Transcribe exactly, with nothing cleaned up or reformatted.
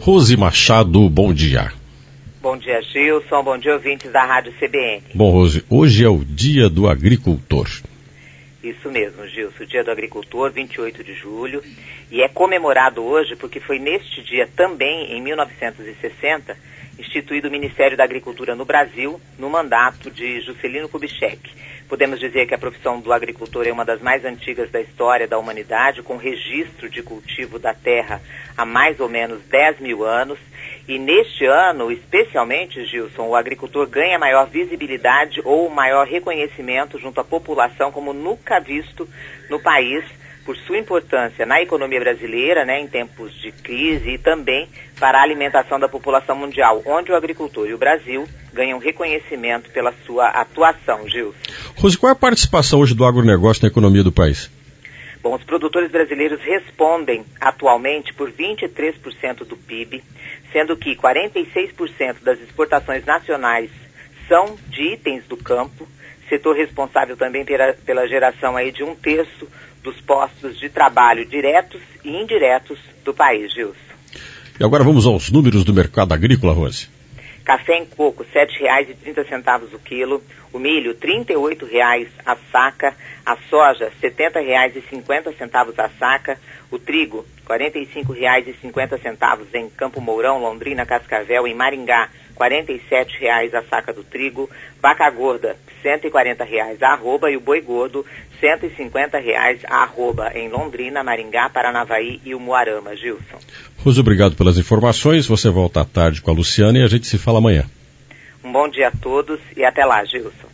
Rose Machado, bom dia. Bom dia, Gilson. Bom dia, ouvintes da Rádio C B N. Bom, Rose, hoje é o Dia do Agricultor. Isso mesmo, Gilson, o Dia do Agricultor, vinte e oito de julho, e é comemorado hoje porque foi neste dia também, em mil novecentos e sessenta, instituído o Ministério da Agricultura no Brasil, no mandato de Juscelino Kubitschek. Podemos dizer que a profissão do agricultor é uma das mais antigas da história da humanidade, com registro de cultivo da terra há mais ou menos dez mil anos. E neste ano, especialmente, Gilson, o agricultor ganha maior visibilidade ou maior reconhecimento junto à população como nunca visto no país, por sua importância na economia brasileira, né, em tempos de crise, e também para a alimentação da população mundial, onde o agricultor e o Brasil ganham reconhecimento pela sua atuação, Gilson. Rose, qual é a participação hoje do agronegócio na economia do país? Bom, os produtores brasileiros respondem atualmente por vinte e três por cento do P I B, sendo que quarenta e seis por cento das exportações nacionais são de itens do campo, setor responsável também pela, pela geração aí de um terço dos postos de trabalho diretos e indiretos do país, Gilson. E agora vamos aos números do mercado agrícola, Rose. Café em coco, sete reais e trinta centavos o quilo. O milho, trinta e oito reais a saca. A soja, setenta reais e cinquenta centavos a saca. O trigo, quarenta e cinco reais e cinquenta centavos em Campo Mourão, Londrina, Cascavel. Em Maringá, quarenta e sete reais a saca do trigo. Vaca gorda, cento e quarenta reais a arroba. E o boi gordo, cento e cinquenta reais a arroba em Londrina, Maringá, Paranavaí e Umuarama, Gilson. Rose, obrigado pelas informações. Você volta à tarde com a Luciana e a gente se fala amanhã. Um bom dia a todos e até lá, Gilson.